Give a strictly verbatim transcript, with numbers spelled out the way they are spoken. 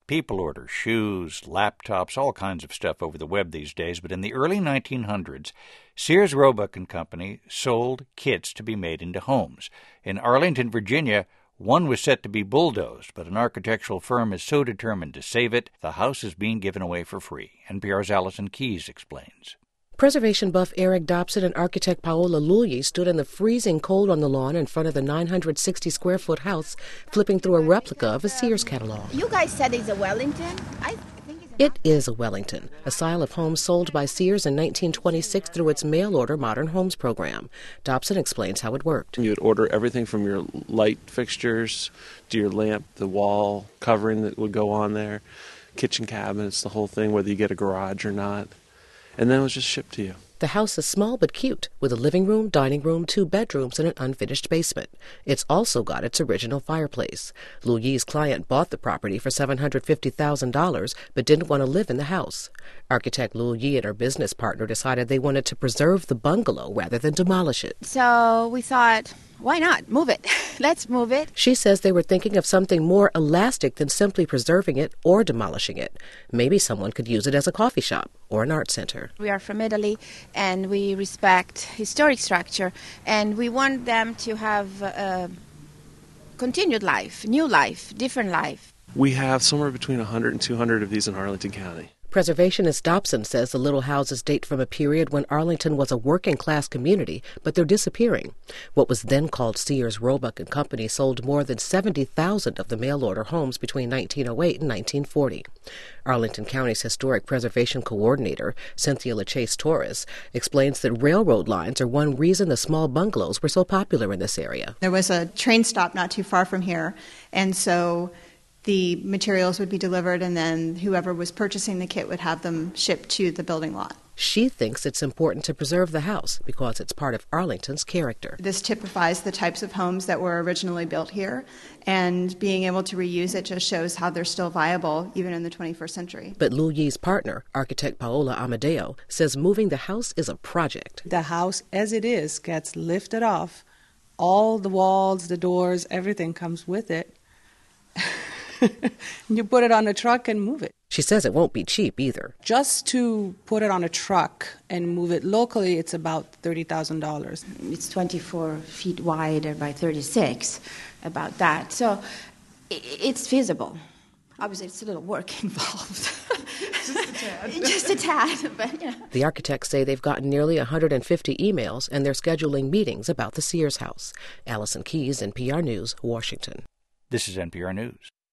People order shoes, laptops, all kinds of stuff over the web these days, but in the early nineteen hundreds, Sears Roebuck and Company sold kits to be made into homes. In Arlington, Virginia, one was set to be bulldozed, but an architectural firm is so determined to save it, the house is being given away for free. N P R's Allison Keyes explains. Preservation buff Eric Dobson and architect Paola Lully stood in the freezing cold on the lawn in front of the nine hundred sixty square foot house, flipping through a replica of a Sears catalog. You guys said it's a Wellington? I think it's a It is a Wellington, a style of home sold by Sears in nineteen twenty-six through its mail-order Modern Homes program. Dobson explains how it worked. You would order everything from your light fixtures to your lamp, the wall covering that would go on there, kitchen cabinets, the whole thing, whether you get a garage or not. And then it was just shipped to you. The house is small but cute, with a living room, dining room, two bedrooms, and an unfinished basement. It's also got its original fireplace. Lu Yi's client bought the property for seven hundred fifty thousand dollars, but didn't want to live in the house. Architect Lu Yi and her business partner decided they wanted to preserve the bungalow rather than demolish it. So we thought, why not? Move it. Let's move it. She says they were thinking of something more elastic than simply preserving it or demolishing it. Maybe someone could use it as a coffee shop or an art center. We are from Italy, and we respect historic structure, and we want them to have a continued life, new life, different life. We have somewhere between one hundred and two hundred of these in Arlington County. Preservationist Dobson says the little houses date from a period when Arlington was a working-class community, but they're disappearing. What was then called Sears Roebuck and Company sold more than seventy thousand of the mail-order homes between nineteen oh eight and nineteen forty. Arlington County's Historic Preservation Coordinator, Cynthia LaChase Torres, explains that railroad lines are one reason the small bungalows were so popular in this area. There was a train stop not too far from here, and so the materials would be delivered, and then whoever was purchasing the kit would have them shipped to the building lot. She thinks it's important to preserve the house because it's part of Arlington's character. This typifies the types of homes that were originally built here, and being able to reuse it just shows how they're still viable even in the twenty-first century. But Lu Yi's partner, architect Paola Amadeo, says moving the house is a project. The house as it is gets lifted off. All the walls, the doors, everything comes with it. You put it on a truck and move it. She says it won't be cheap either. Just to put it on a truck and move it locally, it's about thirty thousand dollars. It's twenty-four feet wide by thirty-six, about that. So it's feasible. Obviously, it's a little work involved. Just a tad. Just a tad, but yeah. The architects say they've gotten nearly one hundred fifty emails, and they're scheduling meetings about the Sears house. Allison Keyes, N P R News, Washington. This is N P R News.